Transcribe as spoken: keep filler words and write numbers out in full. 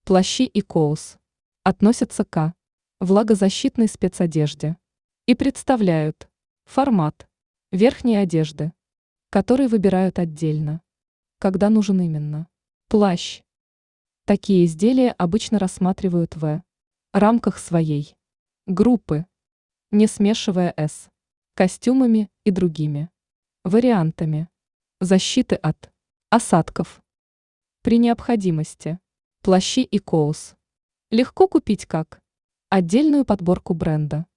Плащи и коус относятся к влагозащитной спецодежде и представляют формат верхней одежды, который выбирают отдельно, когда нужен именно плащ. Такие изделия обычно рассматривают в рамках своей группы, не смешивая с костюмами и другими вариантами защиты от осадков. При необходимости плащи и коус легко купить как отдельную подборку бренда.